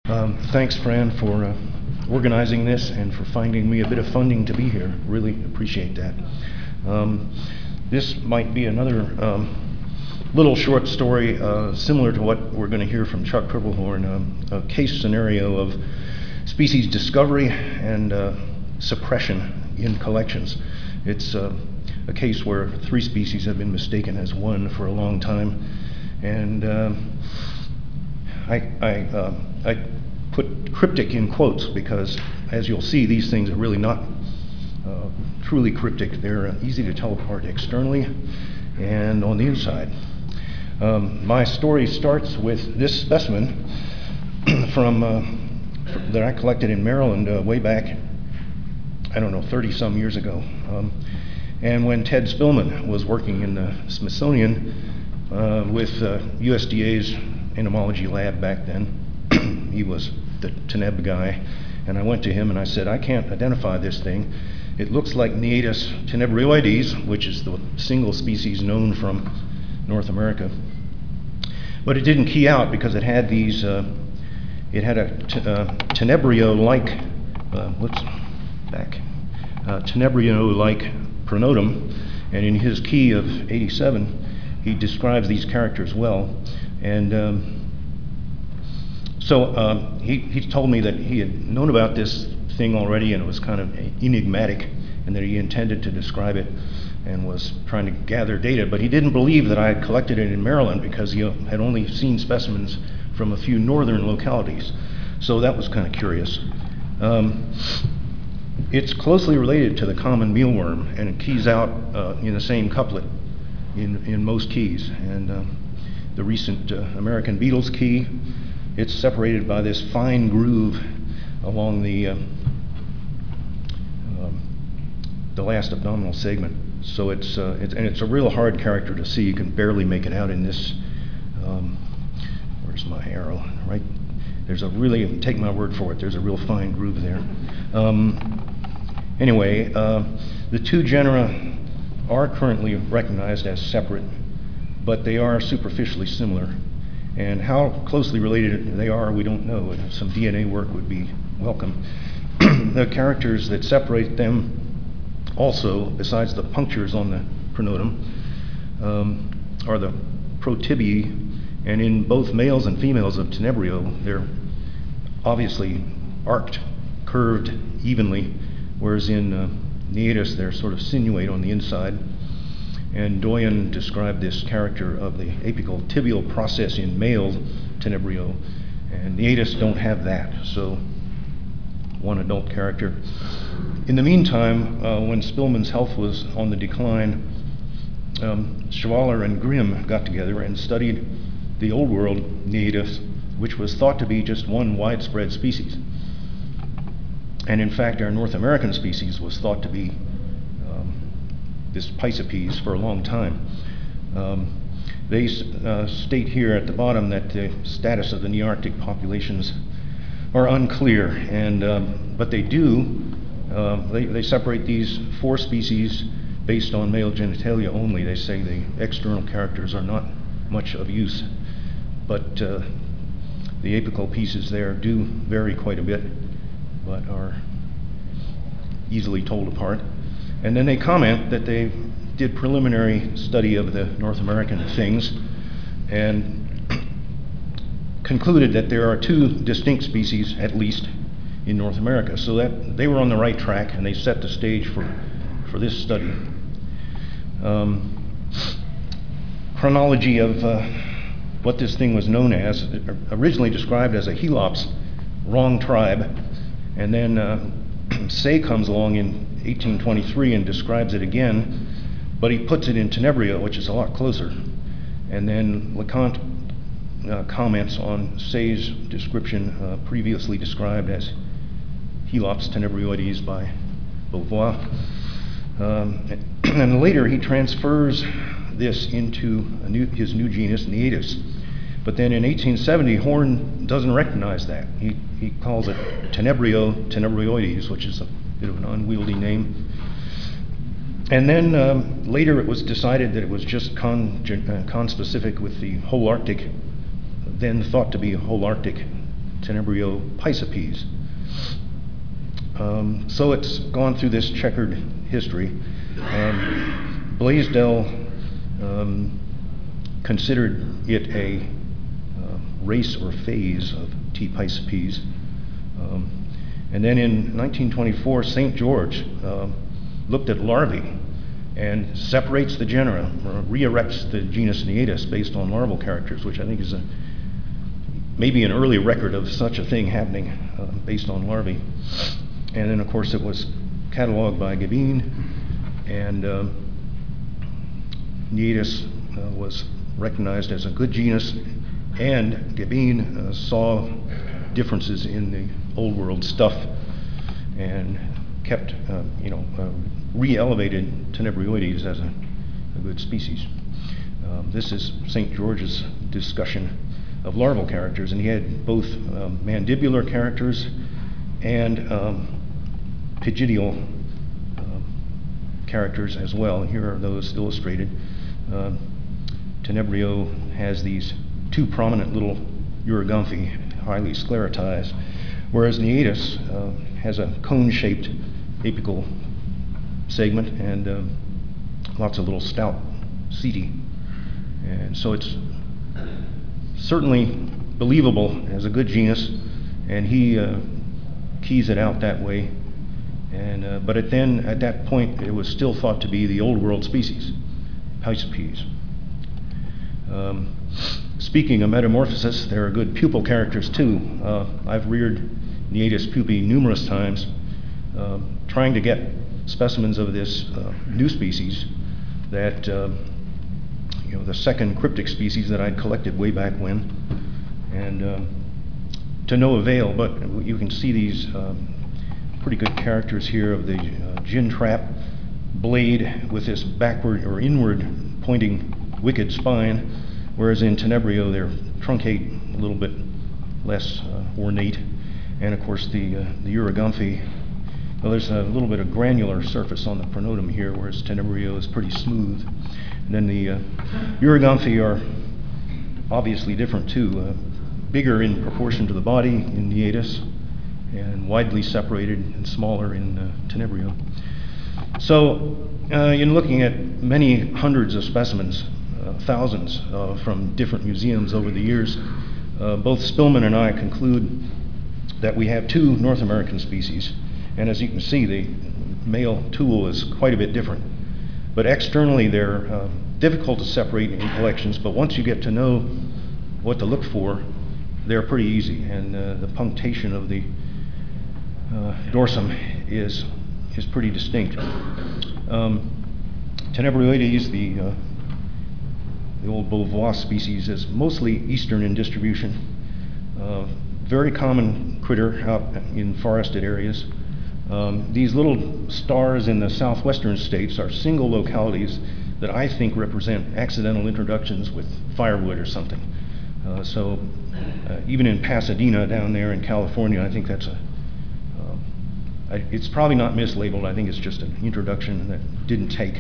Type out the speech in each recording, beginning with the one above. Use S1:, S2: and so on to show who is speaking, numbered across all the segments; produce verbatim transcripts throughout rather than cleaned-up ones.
S1: Um, thanks, Fran, for uh, organizing this and for finding me a bit of funding to be here. Really appreciate that. Um, this might be another um, little short story uh, similar to what we're going to hear from Chuck Krippelhorn, um, a case scenario of species discovery and uh, suppression in collections. It's uh, a case where three species have been mistaken as one for a long time, and uh, I, I, uh, I put cryptic in quotes because, as you'll see, these things are really not uh, truly cryptic. They're uh, easy to tell apart externally and on the inside. Um, my story starts with this specimen from uh, that I collected in Maryland uh, way back, I don't know, thirty some years ago. Um, and when Ted Spillman was working in the Smithsonian uh, with uh, U S D A's entomology lab back then, he was the Teneb guy, and I went to him and I said, I can't identify this thing. It looks like Neatus tenebrioides, which is the single species known from North America. But it didn't key out because it had these, uh, it had a t uh, tenebrio-like, uh, whoops, back, uh, tenebrio-like pronotum, and in his key of eighty-seven, he describes these characters well. And um, so um, he, he told me that he had known about this thing already and it was kind of enigmatic, and that he intended to describe it and was trying to gather data, but he didn't believe that I had collected it in Maryland because he had only seen specimens from a few northern localities. So that was kind of curious. Um, it's closely related to the common mealworm, and it keys out uh, in the same couplet in, in most keys. And uh, the recent uh, American Beetles key, it's separated by this fine groove along the, uh, um, the last abdominal segment. So it's, uh, it's, and it's a real hard character to see. You can barely make it out in this, um, where's my arrow, right? There's a really, take my word for it, there's a real fine groove there. Um, anyway, uh, the two genera are currently recognized as separate, but they are superficially similar. And how closely related they are, we don't know. Some D N A work would be welcome. The characters that separate them also, besides the punctures on the pronotum, um, are the protibiae, and in both males and females of Tenebrio, they're obviously arced, curved evenly, whereas in uh, Neatus, they're sort of sinuate on the inside. And Doyen described this character of the apical tibial process in male Tenebrio, and Neatus don't have that, so one adult character. In the meantime, uh, when Spillman's health was on the decline, um, Schwaller and Grimm got together and studied the Old World Neatus, which was thought to be just one widespread species. And in fact, our North American species was thought to be um, this Pisces for a long time. Um, they uh, state here at the bottom that the status of the Nearctic populations are unclear, and um, but they do, uh, they, they separate these four species based on male genitalia only. They say the external characters are not much of use, but uh, the apical pieces there do vary quite a bit, but are easily told apart. And then they comment that they did preliminary study of the North American things and concluded that there are two distinct species, at least, in North America. So that they were on the right track, and they set the stage for, for this study. Um, chronology of uh, what this thing was known as, originally described as a Helops, wrong tribe, and then uh, Say comes along in eighteen twenty-three and describes it again, but he puts it in Tenebrio, which is a lot closer. And then LeConte uh, comments on Say's description, uh, previously described as Helops tenebrioides by Beauvoir. Um, and, and later he transfers this into a new, his new genus, Neatus. But then in eighteen seventy, Horn doesn't recognize that. He, he calls it Tenebrio tenebrioides, which is a bit of an unwieldy name. And then um, later it was decided that it was just con, uh, conspecific with the whole Arctic, then thought to be whole Arctic Tenebrio piscepes. Um, so it's gone through this checkered history, and Blaisdell um, considered it a uh, race or phase of T. piscepes. Um, and then in nineteen twenty-four, Saint George uh, looked at larvae and separates the genera, or re-erects the genus Neatus based on larval characters, which I think is a, maybe an early record of such a thing happening uh, based on larvae. And then, of course, it was cataloged by Gabin, and uh, Neatus uh, was recognized as a good genus, and Gabin uh, saw differences in the Old World stuff and kept, uh, you know, uh, re-elevated Tenebrioides as a, a good species. Um, this is Saint George's discussion of larval characters, and he had both um, mandibular characters and um, pygidial um, characters as well. Here are those illustrated. Uh, Tenebrio has these two prominent little urogumphi, highly sclerotized, whereas Neatus uh, has a cone-shaped apical segment and uh, lots of little stout setae. And so it's certainly believable as a good genus, and he uh, keys it out that way. And uh, but at then at that point, it was still thought to be the Old World species, piscepes. Um, speaking of metamorphosis, there are good pupal characters too. Uh, I've reared Neatus pupae numerous times, uh, trying to get specimens of this uh, new species that, uh, you know, the second cryptic species that I'd collected way back when, and uh, to no avail. But you can see these um, pretty good characters here of the uh, gin trap blade with this backward or inward pointing wicked spine, whereas in Tenebrio they're truncate, a little bit less uh, ornate. And of course the, uh, the urogumphi, well, there's a little bit of granular surface on the pronotum here, whereas Tenebrio is pretty smooth. And then the uh, urogumphi are obviously different too, uh, bigger in proportion to the body in Neatus, and widely separated and smaller in uh, Tenebrio. So uh, in looking at many hundreds of specimens, uh, thousands uh, from different museums over the years, uh, both Spillman and I conclude that we have two North American species. And as you can see, the male tool is quite a bit different. But externally, they're uh, difficult to separate in collections, but once you get to know what to look for, they're pretty easy. And uh, the punctation of the uh, dorsum is, is pretty distinct. Um, Tenebrioides, the, uh, the old Beauvois species, is mostly eastern in distribution. Uh, very common critter out in forested areas. Um, these little stars in the southwestern states are single localities that I think represent accidental introductions with firewood or something. Uh, so uh, even in Pasadena down there in California, I think that's a, uh, I, it's probably not mislabeled. I think it's just an introduction that didn't take.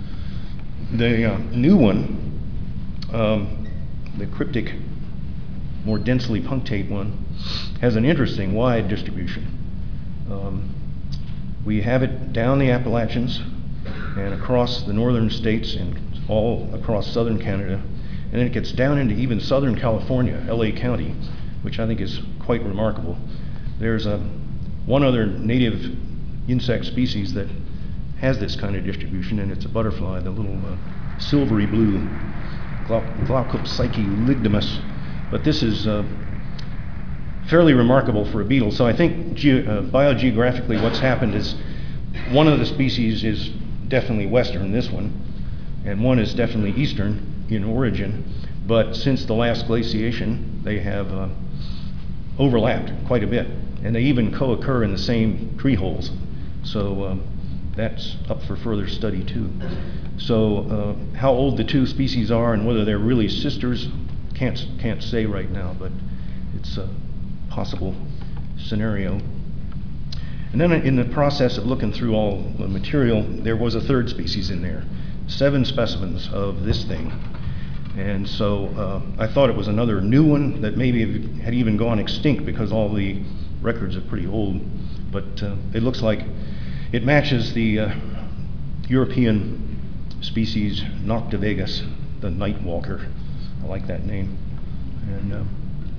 S1: The uh, new one, um, the cryptic, more densely punctate one, has an interesting wide distribution. Um, We have it down the Appalachians and across the northern states and all across southern Canada. And then it gets down into even southern California, L A County, which I think is quite remarkable. There's a, one other native insect species that has this kind of distribution, and it's a butterfly, the little uh, silvery blue Glaucopsyche ligdamus. But this is uh, fairly remarkable for a beetle. So I think ge uh, biogeographically what's happened is one of the species is definitely western, this one, and one is definitely eastern in origin, but since the last glaciation they have uh, overlapped quite a bit, and they even co-occur in the same tree holes. So um, that's up for further study too. So uh, how old the two species are and whether they're really sisters, can't, can't say right now, but it's a possible scenario. And then in the process of looking through all the material, there was a third species in there. Seven specimens of this thing. And so uh, I thought it was another new one that maybe had even gone extinct because all the records are pretty old. But uh, it looks like it matches the uh, European species Noctivagus, the night walker. I like that name. And uh,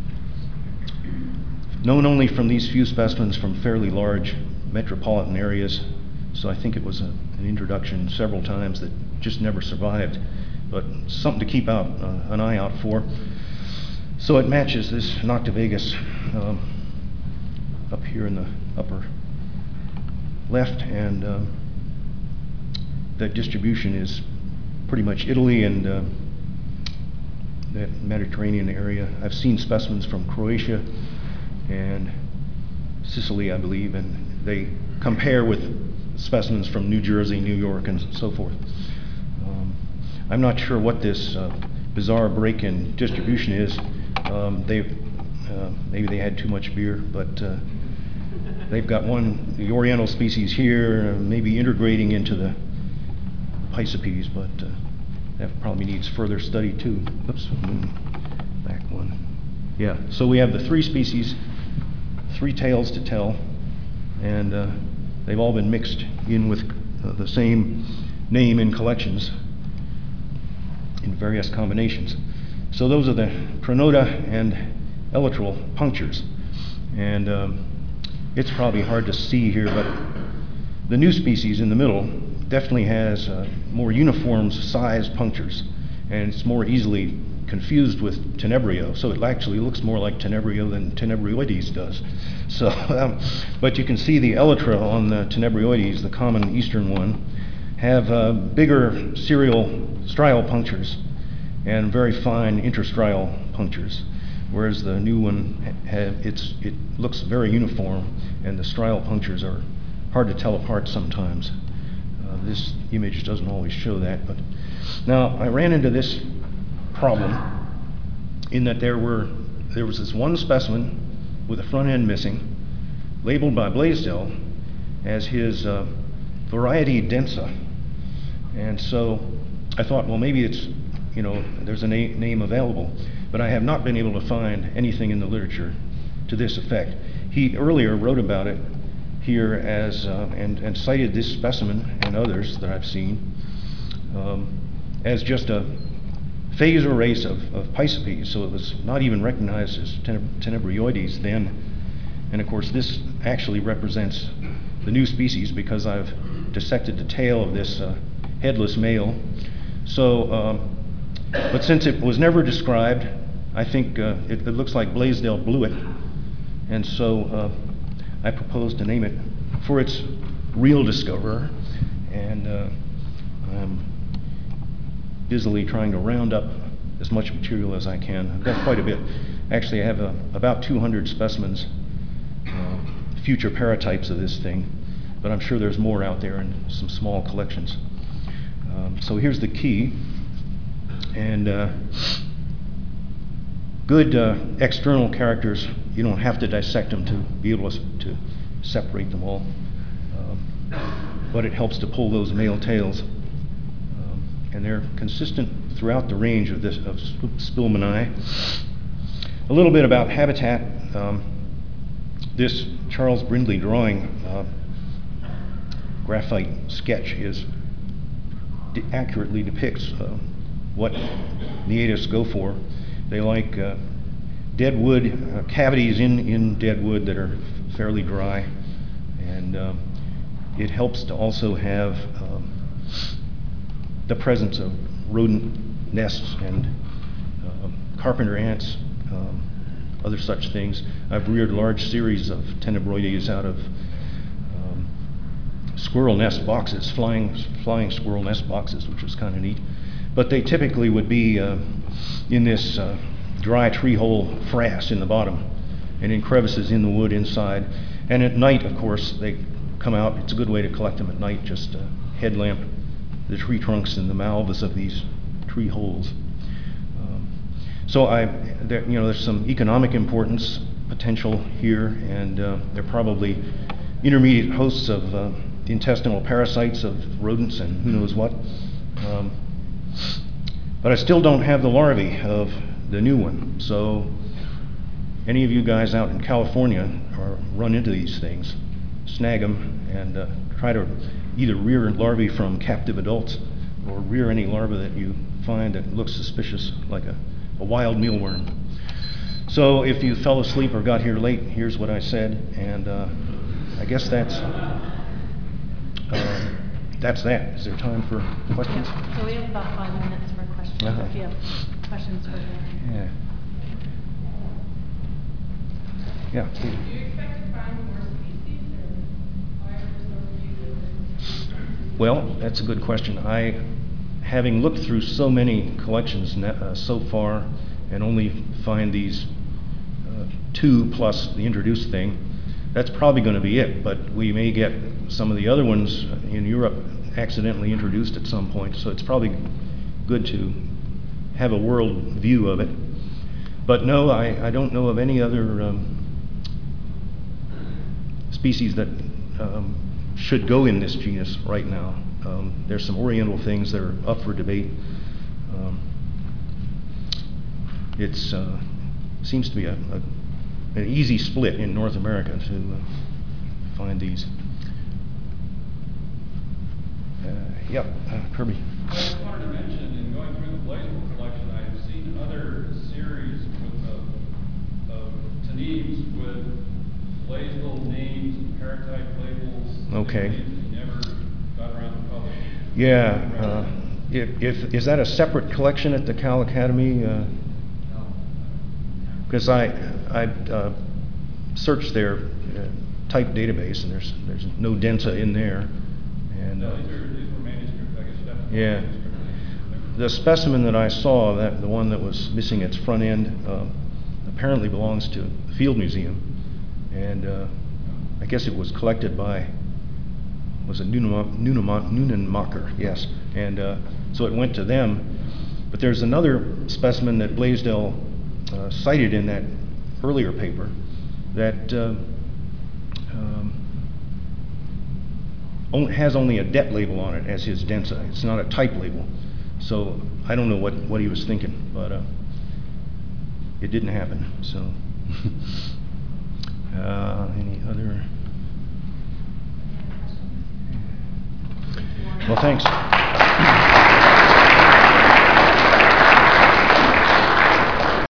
S1: known only from these few specimens from fairly large metropolitan areas. So I think it was a, an introduction several times that just never survived, but something to keep out uh, an eye out for. So it matches this Noctivagus um, up here in the upper left, and uh, that distribution is pretty much Italy and uh, that Mediterranean area. I've seen specimens from Croatia and Sicily, I believe, and they compare with specimens from New Jersey, New York, and so forth. Um, I'm not sure what this uh, bizarre break in distribution is. Um, they uh, maybe they had too much beer, but uh, they've got one, the Oriental species here, uh, maybe integrating into the Pisces, but uh, that probably needs further study too. Oops, back one. Yeah, so we have the three species, three tales to tell, and uh, they've all been mixed in with uh, the same name in collections in various combinations. So those are the pronoda and elytral punctures. And um, it's probably hard to see here, but the new species in the middle definitely has uh, more uniform sized punctures, and it's more easily confused with tenebrio, so it actually looks more like tenebrio than tenebrioides does. So, um, but you can see the elytra on the tenebrioides, the common eastern one, have uh, bigger serial strial punctures and very fine interstrial punctures, whereas the new one have it's it looks very uniform, and the strial punctures are hard to tell apart sometimes. Uh, this image doesn't always show that, but now I ran into this problem in that there were there was this one specimen with a front end missing, labeled by Blaisdell as his uh, variety densa, and so I thought, well, maybe it's, you know, there's a na name available, but I have not been able to find anything in the literature to this effect. He earlier wrote about it here as uh, and and cited this specimen and others that I've seen um, as just a phase or race of, of Pisces, so it was not even recognized as tenebrioides then. And of course this actually represents the new species because I've dissected the tail of this uh, headless male. So, um, but since it was never described, I think uh, it, it looks like Blaisdell blew it, and so uh, I propose to name it for its real discoverer, and uh, I'm busily trying to round up as much material as I can. I've got quite a bit. Actually, I have uh, about two hundred specimens, uh, future paratypes of this thing, but I'm sure there's more out there in some small collections. Um, so here's the key, and uh, good uh, external characters, you don't have to dissect them to be able to, to separate them all, um, but it helps to pull those male tails. And they're consistent throughout the range of this of Spilmani. A little bit about habitat. Um, this Charles Brindley drawing, uh, graphite sketch, is de accurately depicts uh, what Neatis go for. They like uh, dead wood, uh, cavities in in dead wood that are fairly dry, and uh, it helps to also have Um, the presence of rodent nests and uh, carpenter ants, um, other such things. I've reared large series of tenebroides out of um, squirrel nest boxes, flying flying squirrel nest boxes, which was kind of neat. But they typically would be uh, in this uh, dry tree hole frass in the bottom, and in crevices in the wood inside. And at night, of course, they come out. It's a good way to collect them at night, just a headlamp the tree trunks and the mouths of these tree holes. Um, so I, there, you know, there's some economic importance potential here, and uh, they're probably intermediate hosts of uh, intestinal parasites of rodents and who knows what. Um, But I still don't have the larvae of the new one. So any of you guys out in California or run into these things, snag them and uh, try to either rear larvae from captive adults or rear any larva that you find that looks suspicious, like a, a wild mealworm. So if you fell asleep or got here late, here's what I said, and uh, I guess that's uh, that's that. Is there time for questions?
S2: Yeah. So we have about five minutes for questions.
S1: Uh-huh.
S2: If you have questions for me.
S1: Yeah. Yeah.
S3: Do you expect to find more species, or why are there so few?
S1: Well, that's a good question. I, having looked through so many collections uh, so far, and only find these uh, two plus the introduced thing, that's probably going to be it. But we may get some of the other ones in Europe accidentally introduced at some point, so it's probably good to have a world view of it. But no, I, I don't know of any other um, species that um, should go in this genus right now. Um, there's some oriental things that are up for debate. Um, it's uh, seems to be a, a, an easy split in North America to uh, find these. Uh, yep, uh, Kirby.
S4: I just wanted to mention, in going through the Blaisdell collection, I have seen other series with, uh, of Taneves with Blaisdell names and paratype labels.
S1: Okay.
S4: That you never got around to publishing.
S1: Yeah. Uh, if, if is that a separate collection at the Cal Academy? Uh, Because I I uh, searched their uh, type database, and there's there's no Densa in there. And
S4: No,
S1: uh,
S4: these are, these were manuscripts, I guess. Stephan
S1: yeah.
S4: manuscripts.
S1: The specimen that I saw, that the one that was missing its front end, uh, apparently belongs to the Field Museum, and uh, I guess it was collected by, was it Neunenmacher? Yes, and uh, so it went to them. But there's another specimen that Blaisdell uh, cited in that earlier paper that uh, um, only, has only a det label on it as his Densa. It's not a type label. So I don't know what, what he was thinking, but uh, it didn't happen. So uh, any other? Well, thanks.